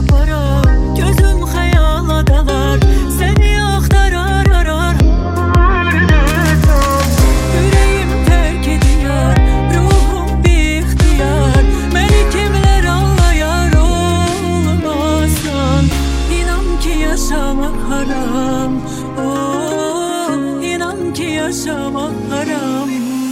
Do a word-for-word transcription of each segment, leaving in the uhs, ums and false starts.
taparam. Gözüm hayala dalar, seni aktarar arar. Yüreğim terk ediyor, ruhum bir ihtiyar. Beni kimler anlayar olmasan. İnan ki yaşamak haram, oh, inan ki yaşamak haram.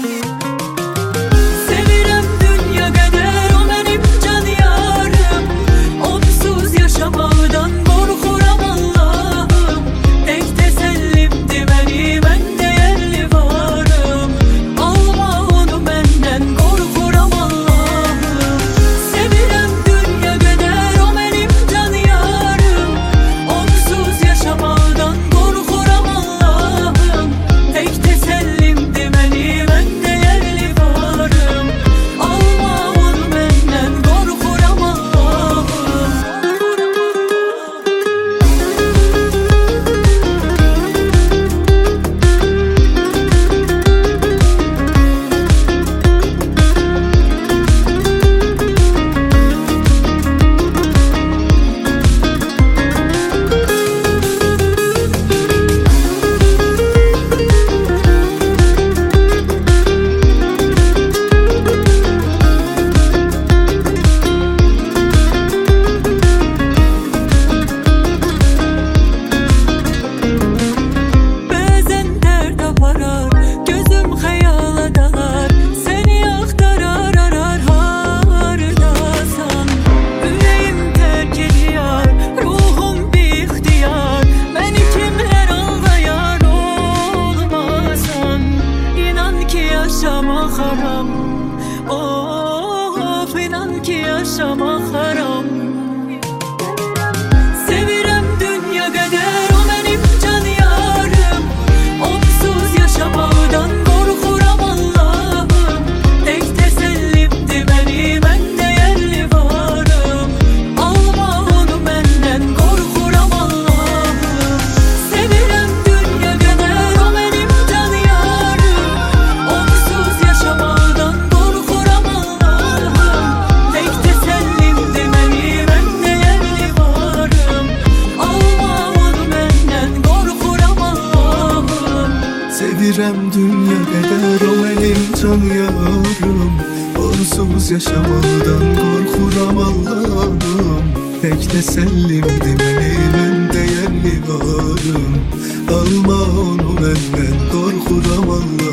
Sevirem dünya kadar o benim can yarım. Onsuz yaşamaktan korkuram Allah'ım. Tek tesellimdi benim en değerli varım. Alma onu benden, korkuram Allah'ım. Sevirem dünya kadar o benim can yarım. Onsuz yaşamaktan korkuram Allah'ım. Tek tesellimdi benim en değerli varım. Alma onu benden, korkuram Allah'ım. Bazen dert aparar, gözüm hayala dalar. Seni aktarar arar hardasan. Yüreğim terk ediyor, ruhum bir ihtiyar. Beni kimler anlayar olmasan. İnan ki yaşamak haram, of, inan ki yaşamak haram. Sevirem dünya kadar o benim can yarım. Onsuz yaşamaktan korkuram Allah'ım. Tek tesellimdi benim en değerli varım. Alma onu benden, korkuram Allah'ım. Sevirem dünya kadar o benim can yarım. Onsuz yaşamaktan korkuram Allah'ım. Tek tesellimdi benim en değerli varım. Alma onu benden, korkuram Allah'ım. Sevirem dünya kadar o benim can yarım. Onsuz yaşamadan korkuram Allah'ım. Tek tesellimdi benim en değerli varım. Alma onu benden, korkuram Allah'ım.